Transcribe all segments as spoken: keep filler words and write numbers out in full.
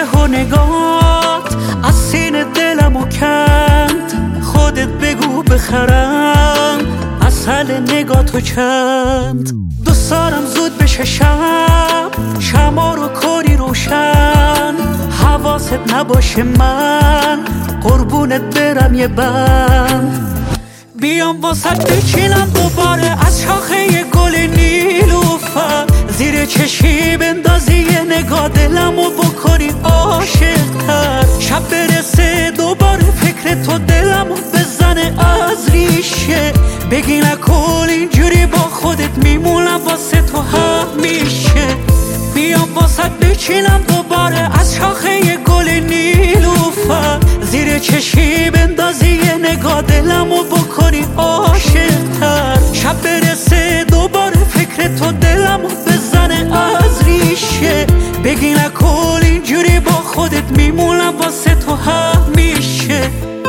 و نگات از سینه دلمو کند. خودت بگو بخرم اصل نگاتو چند. دوست دارم زود بشه شب، شما رو کنی روشن. حواست نباشه من قربونت برم یه بند. بیام واسط بچینم دوباره از شاخه گل نیلوفر. زیر چشی بندازی یه نگاه دلمو بکنی عاشق‌تر. شب برسه دوباره فکر تو دلمو بزنه از ریشه. بگی نکن اینجوری با خودت میمونم واسه تو همیشه. بیام واسط بچینم دوباره از شاخه گل نیلوفر. زیر چشی بندازی یه نگاه دلمو بکنی عاشق‌تر. شب برسه دوباره فکر تو دلمو بزنه از ریشه. بگی نکن اینجوری با خودت میمونم واسه تو همیشه.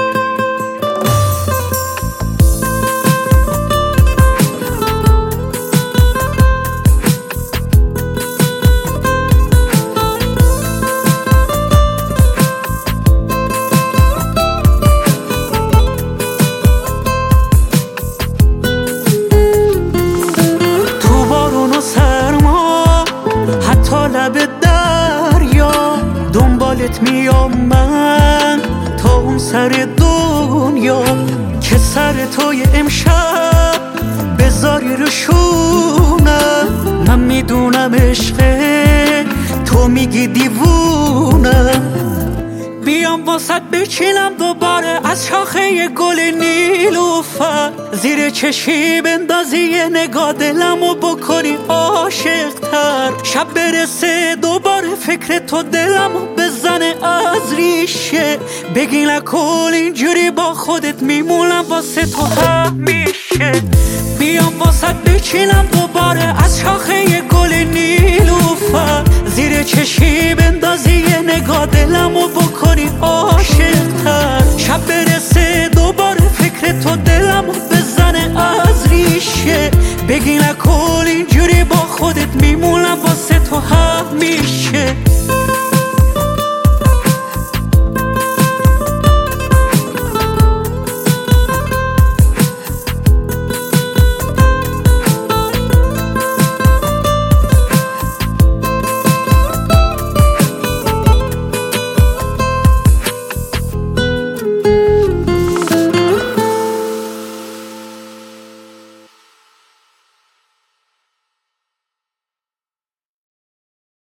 لب دریا دنبالت میام من تا اون سر دنیا. که سر توی امشب بذاری رو شونم. من میدونم عشقه تو میگی دیوونم. بیام واسط بچینم دوباره از شاخه گل نیلوفر. زیر چشی بندازی یه نگاه دلمو بکنی عاشق‌تر. شب برسه دوباره فکر تو دلمو بزنه از ریشه. بگی نکن اینجوری با خودت میمونم واسه تو همیشه. بیام واسط بچینم دوباره از شاخه گل نیلوفر. زیر چشی بندازی یه نگاه دلمو بکنی عاشق‌تر. شب